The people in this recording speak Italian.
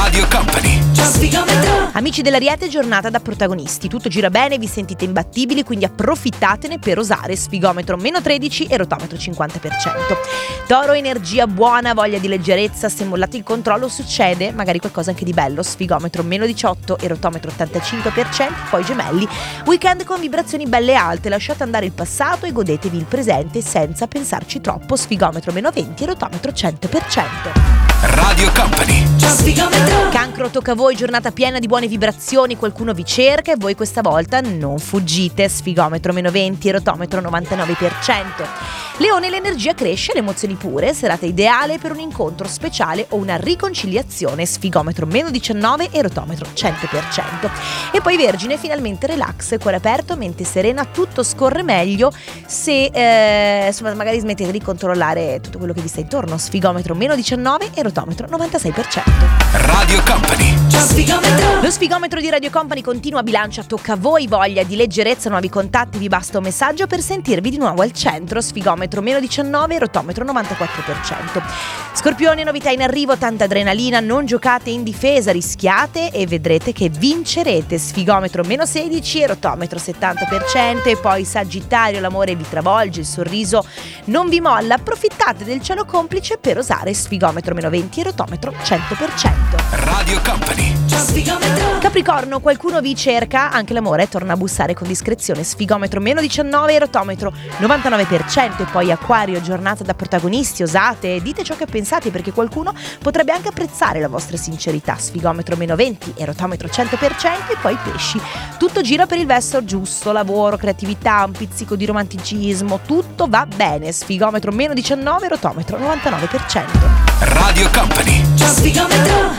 Radio Company. Amici dell'Ariete, giornata da protagonisti. Tutto gira bene, vi sentite imbattibili, quindi approfittatene per osare. Sfigometro -13 e rotometro 50%. Toro, energia buona, voglia di leggerezza. Se mollate il controllo succede magari qualcosa anche di bello. Sfigometro -18 e rotometro 85%. Poi Gemelli, weekend con vibrazioni belle alte. Lasciate andare il passato e godetevi il presente senza pensarci troppo. Sfigometro -20 e rotometro 100%. Radio Company. Cancro, tocca a voi, giornata piena di buone vibrazioni, qualcuno vi cerca e voi questa volta non fuggite. Sfigometro -20 e rotometro 99%. Leone, l'energia cresce, le emozioni pure, serata ideale per un incontro speciale o una riconciliazione. Sfigometro -19 e rotometro 100%. E poi Vergine, finalmente relax, cuore aperto, mente serena, tutto scorre meglio se insomma magari smettete di controllare tutto quello che vi sta intorno. Sfigometro -19 e rotometro 96%. Radio Company. Lo sfigometro di Radio Company continua, bilancia, tocca a voi, voglia di leggerezza, nuovi contatti, vi basta un messaggio per sentirvi di nuovo al centro. Sfigometro -19 e rotometro 94%. Scorpioni, novità in arrivo, tanta adrenalina, non giocate in difesa, rischiate e vedrete che vincerete. Sfigometro -16 e rotometro 70%. E poi Sagittario, l'amore vi travolge, il sorriso non vi molla, approfittate del cielo complice per osare. Sfigometro -20 e rotometro 100%. Radio Company. Capricorno, qualcuno vi cerca, anche l'amore torna a bussare con discrezione. Sfigometro -19 e rotometro 99%. E poi Acquario, giornata da protagonisti, osate, dite ciò che pensate perché qualcuno potrebbe anche apprezzare la vostra sincerità. Sfigometro -20 e rotometro 100%. E poi Pesci, tutto gira per il verso giusto, lavoro, creatività, un pizzico di romanticismo, tutto va bene. Sfigometro -19 e rotometro 99%. Radio Company.